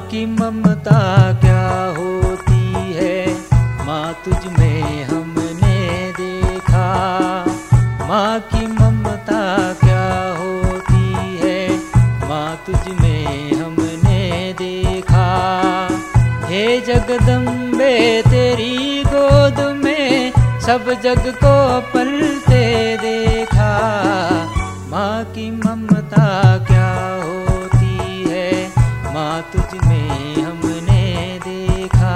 की ममता क्या होती है, माँ तुझ में हमने देखा। माँ की ममता क्या होती है, माँ तुझ में हमने देखा। हे जगदम्बे तेरी गोद में सब जग को पलते देखा। माँ की ममता क्या होती है, माँ तुझ में हमने देखा।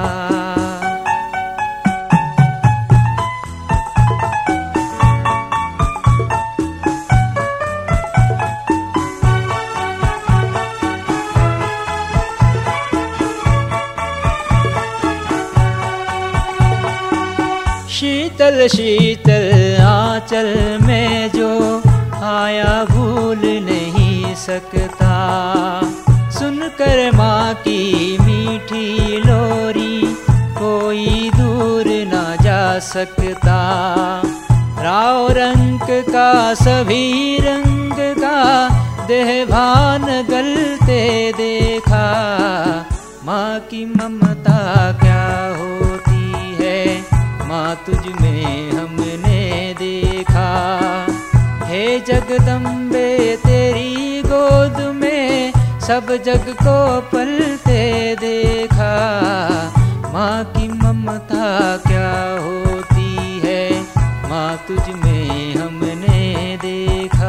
शीतल शीतल आंचल में जो आया भूल नहीं सकता। सुनकर माँ की मीठी लोरी कोई दूर ना जा सकता। राव रंग का सभी रंग का देहभान गलते देखा। माँ की ममता क्या होती है, माँ तुझ में हमने देखा। हे जगदम्बे तेरी गोद में सब जग को पलते देखा। माँ की ममता क्या होती है, माँ तुझ में हमने देखा।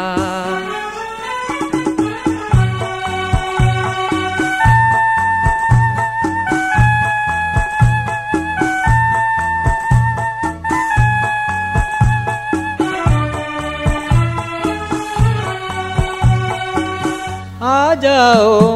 आ जाओ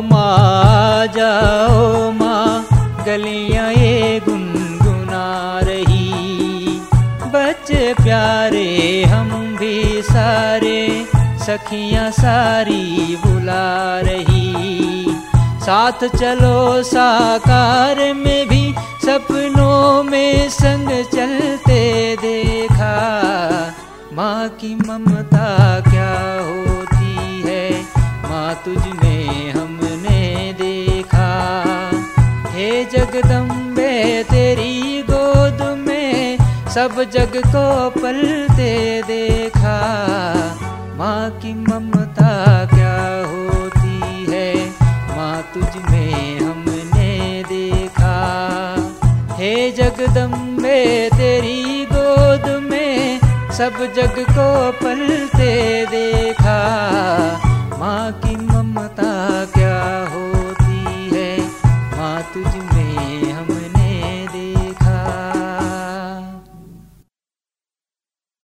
माँ, गलियां ये गुनगुना रही। बच्चे प्यारे हम भी सारे, सखियां सारी बुला रही। साथ चलो साकार में भी सपनों में संग चलते देखा। माँ की ममता क्या होती है, माँ तुझ में हमने देखा। हे जगदम्बे तेरी गोद में सब जग को पलते देखा। माँ की ममता क्या होती है, माँ तुझ में हमने देखा। हे जगदम्बे तेरी गोद में सब जग को पलते देखा। माँ की ममता क्या होती है, माँ तुझ में